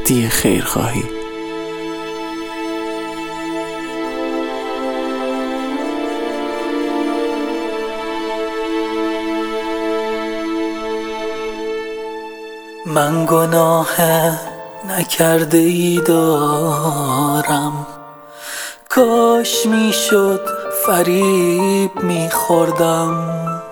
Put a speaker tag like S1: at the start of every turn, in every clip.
S1: جدی خیرخواهی.
S2: من گناه نکرده ای دارم، کاش میشد فریب میخوردم،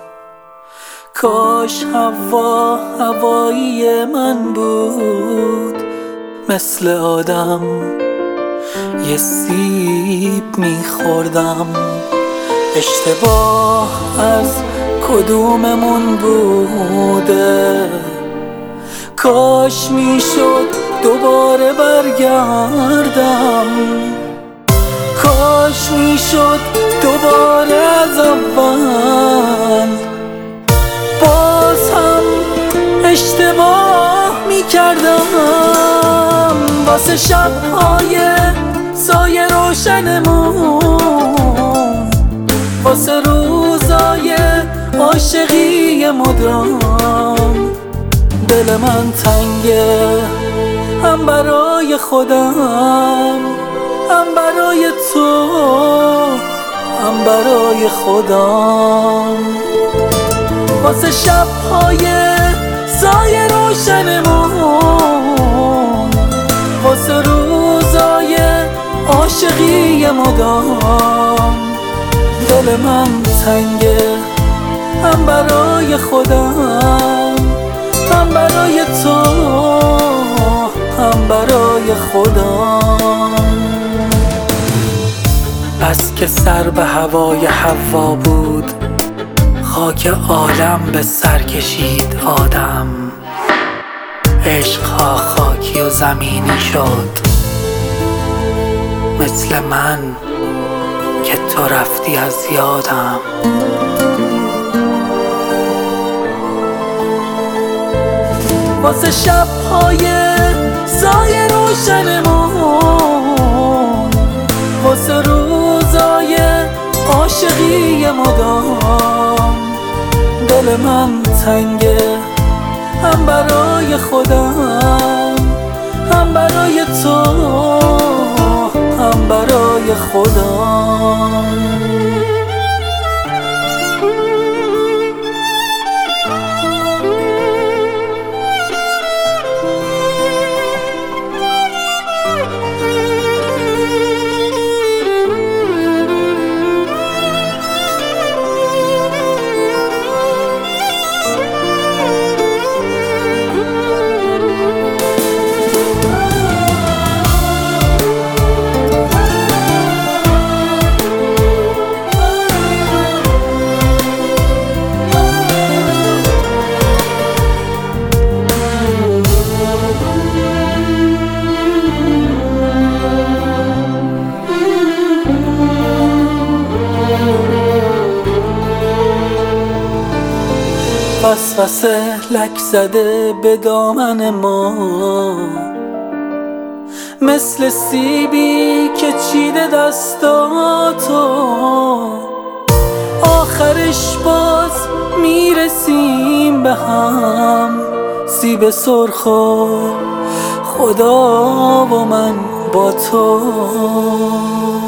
S2: کاش هوا هوایی من بود، مثل آدم یه سیب میخوردم. اشتباه از کدوممون بوده؟ کاش میشد دوباره برگردم، کاش میشد دوباره از اول. باز هم اشتباه میکردم، واسه شبهای سایه روشنمون، واسه روزای عاشقی مدام. دل من تنگه، هم برای خودم، هم برای تو، هم برای خودم. واسه شبهای سایه روشنمون، واسه روزای عاشقی مدام. دل من تنگه، هم برای خودم، هم برای تو، هم برای خودم. بس که سر به هوای حوا بود، خاک عالم به سر کشید آدم. عشقها خاکی و زمینی شد، مثل من که تو رفتی از یادم. واسه شبهای سایه روشنمون، واسه روزای عاشقی مدام. دل من تنگه، هم برای خودم، هم برای تو، هم برای خودم. وسوسه لک زده به دامن ما، مثل سیبی که چیده دستاتو. آخرش باز میرسیم به هم، سیب سرخ و خدا و من با تو.